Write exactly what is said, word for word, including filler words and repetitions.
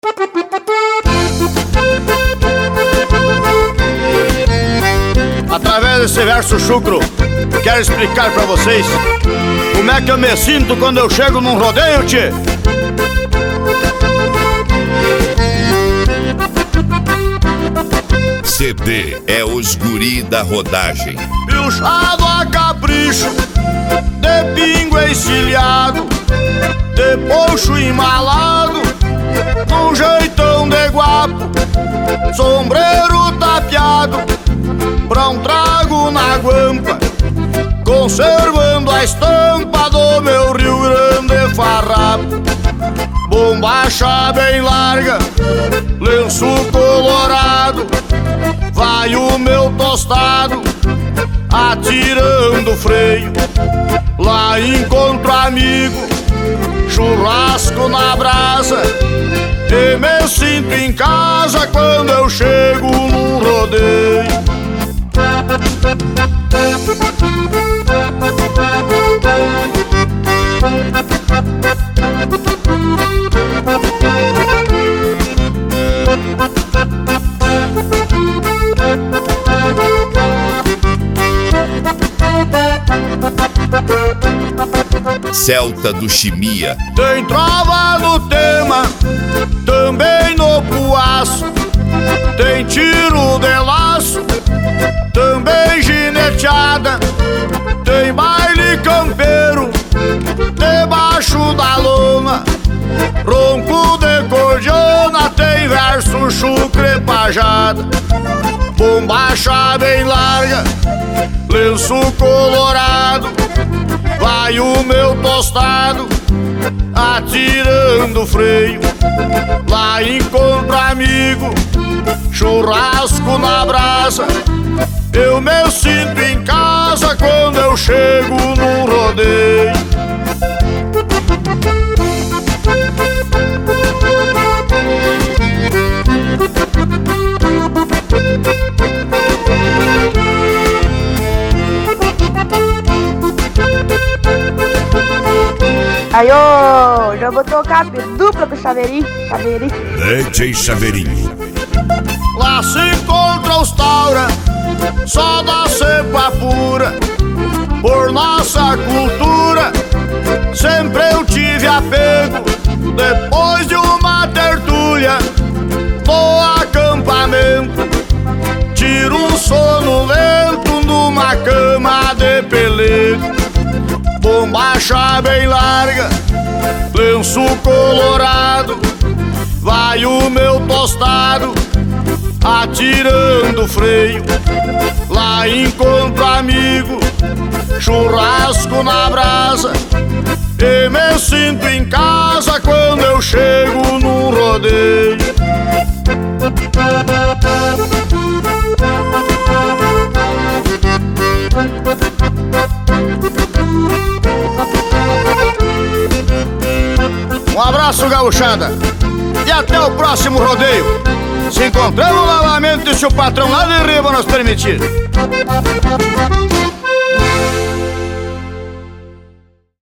Através desse verso chucro, quero explicar pra vocês como é que eu me sinto quando eu chego num rodeio, tchê. C D é os guri da rodagem. Pilchado a capricho, de pingo encilhado, de poncho embalado, num jeitão de guapo, sombreiro tapeado, pra um trago na guampa, conservando a estampa do meu Rio Grande farrapo. Bombacha bem larga, lenço colorado, vai o meu tostado atirando freio. Lá encontro amigo, churrasco na brasa, e me sinto em casa quando eu chego no rodeio. Celta do Chimia. Tem trova no tema, também no puaço, tem tiro de laço, também gineteada, tem baile campeiro debaixo da lona, ronco de cordiona, tem verso chucre pajada. Bombacha bem larga, lenço colorado, vai o meu tostado atirando freio. Lá encontro amigo, churrasco na brasa, eu me sinto em casa quando eu chego no rodeio. Aí, ô, já vou tocar dupla pro Chaveirinho, Chaveirinho. D J Chaveirinho. Lá se encontra os taura, só da cepa pura. Por nossa cultura, sempre eu tive apego. Depois de uma tertúlia no acampamento, tiro um sono lento numa cama de pelego. Bombacha bem larga, lenço colorado, vai o meu tostado atirando freio. Lá encontro amigo, churrasco na brasa, e me sinto em casa quando eu chego no rodeio. Um abraço, gauchada, e até o próximo rodeio. Se encontramos novamente, se o patrão lá de riba nos permitir.